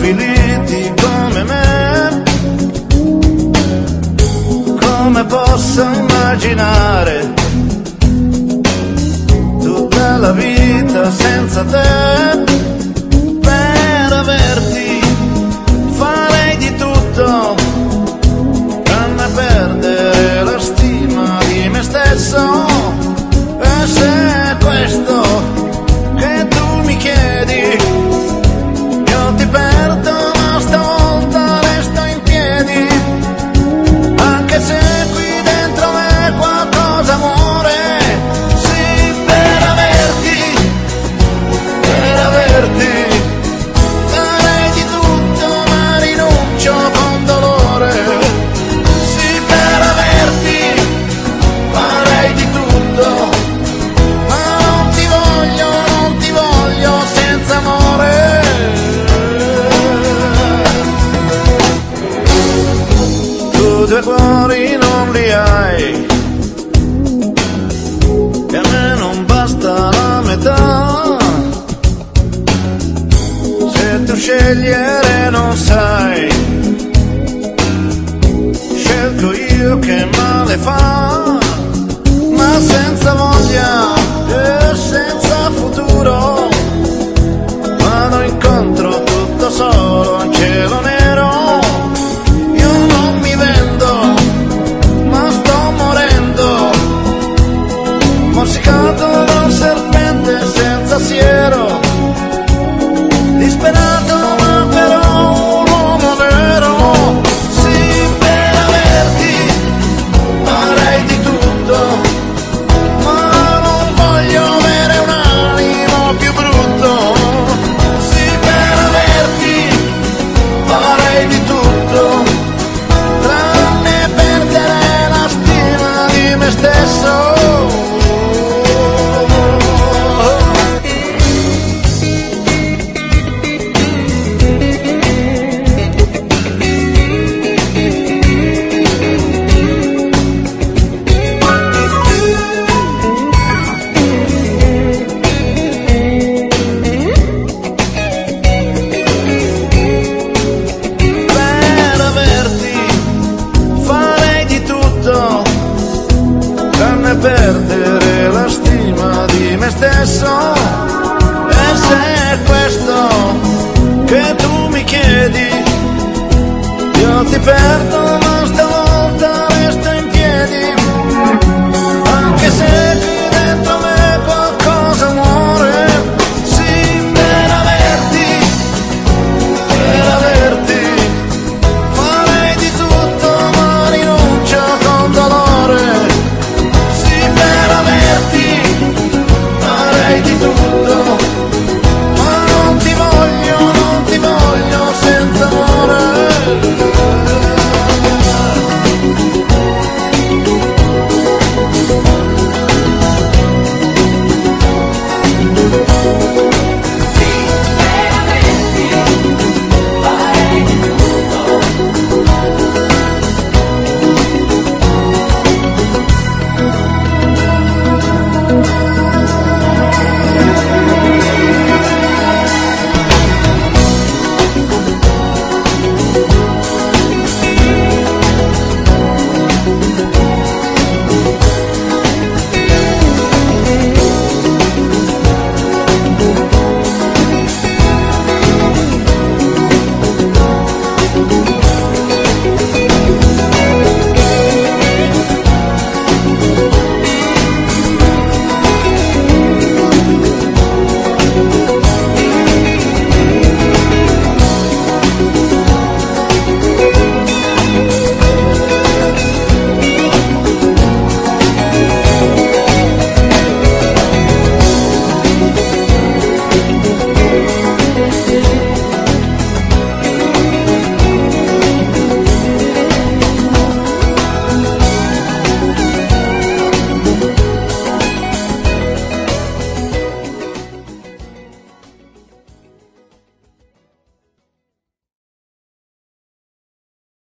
stabiliti come me, come posso immaginare tutta la vita senza te? Per averti farei di tutto, tranne perdere la stima di me stesso. E se è questo che tu mi chiedi, io ti perdo, ma stavolta resto in piedi, anche se qui dentro me qualcosa muore. Sì, per averti farei di tutto, ma rinuncio con dolore. Sì, per averti farei di tutto, ma non ti voglio senza amore. Tu due cuori non li hai, e a me non basta la metà. Se tu scegliere non sai, scelgo io che male fa, ma senza voglia e senza futuro. Vado incontro tutto solo in cielo nero. Io non mi vendo, ma sto morendo, morsicato da un serpente senza siero, disperato ma però un uomo vero. Sì, per averti farei di tutto, ma non voglio avere un animo più brutto. Sì, per averti farei di tutto, tranne perdere la stima di me stesso. Per averti farei di tutto, tranne perdere la stima di me stesso. E se è questo che tu mi chiedi, io ti perdo,